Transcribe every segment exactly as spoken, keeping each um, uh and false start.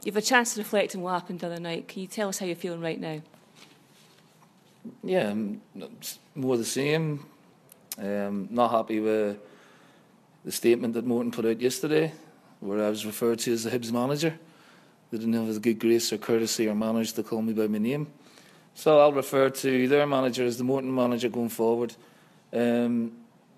You've a chance to reflect on what happened the other night. Can you tell us how you're feeling right now? Yeah, um, it's more the same. Um, not happy with the statement that Morton put out yesterday, where I was referred to as the Hibs manager. They didn't have the good grace or courtesy or manners to call me by my name. So I'll refer to their manager as the Morton manager going forward. Um,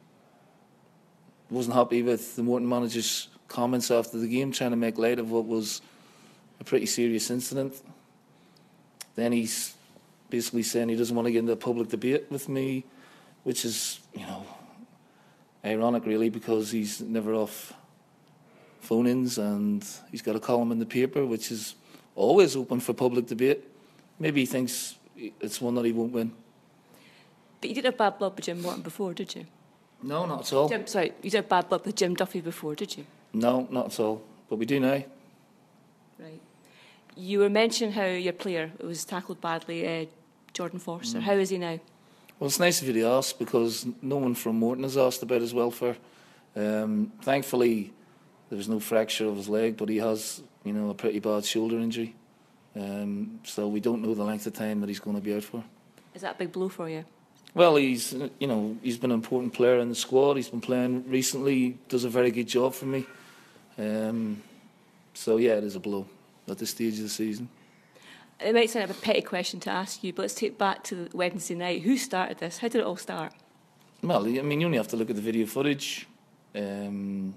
wasn't happy with the Morton manager's comments after the game, trying to make light of what was a pretty serious incident. Then he's basically saying he doesn't want to get into a public debate with me, which is, you know, ironic really, because he's never off phone-ins and he's got a column in the paper which is always open for public debate. Maybe he thinks it's one that he won't win. But you didn't have bad blood with Jim Morton before, did you? No, not at all. Jim, sorry, you didn't have bad blood with Jim Duffy before, did you? No, not at all. But we do now. Right. You were mentioning how your player was tackled badly, uh, Jordan Forster. Mm. How is he now? Well, it's nice of you to ask, because no one from Morton has asked about his welfare. Um, thankfully, there was no fracture of his leg, but he has, you know, a pretty bad shoulder injury. Um, so we don't know the length of time that he's going to be out for. Is that a big blow for you? Well, he's, you know, he's been an important player in the squad. He's been playing recently, does a very good job for me. Um, so yeah, it is a blow at this stage of the season. It might sound like a petty question to ask you, but let's take it back to Wednesday night. Who started this? How did it all start? Well, I mean, you only have to look at the video footage. Um,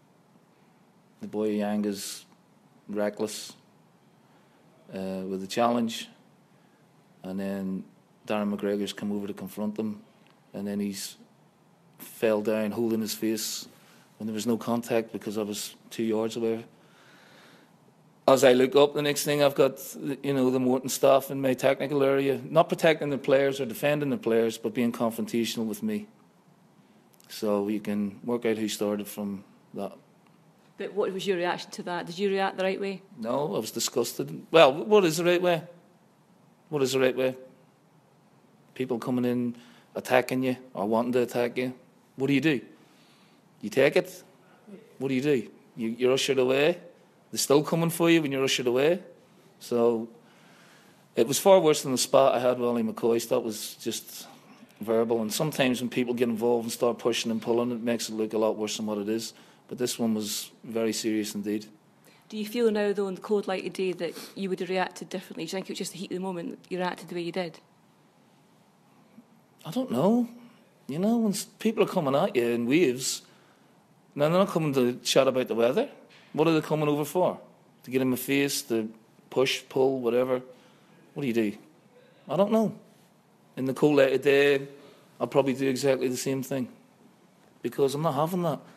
the boy Yanga's reckless uh, with the challenge, and then Darren McGregor's come over to confront them, and then he's fell down holding his face when there was no contact because I was two yards away. As I look up, the next thing I've got, you know, the Morton staff in my technical area, not protecting the players or defending the players, but being confrontational with me. So you can work out who started from that. But what was your reaction to that? Did you react the right way? No, I was disgusted. Well, what is the right way? What is the right way? People coming in, attacking you, or wanting to attack you. What do you do? You take it? What do you do? You, you're ushered away? They're still coming for you when you're ushered away? So it was far worse than the spat I had with Ollie McCoy. That was just verbal. And sometimes when people get involved and start pushing and pulling, it makes it look a lot worse than what it is. But this one was very serious indeed. Do you feel now, though, in the cold light of day, that you would have reacted differently? Do you think it was just the heat of the moment that you reacted the way you did? I don't know. You know, when people are coming at you in waves, now they're not coming to chat about the weather. What are they coming over for? To get in my face, to push, pull, whatever? What do you do? I don't know. In the cold light of day, I'll probably do exactly the same thing, because I'm not having that.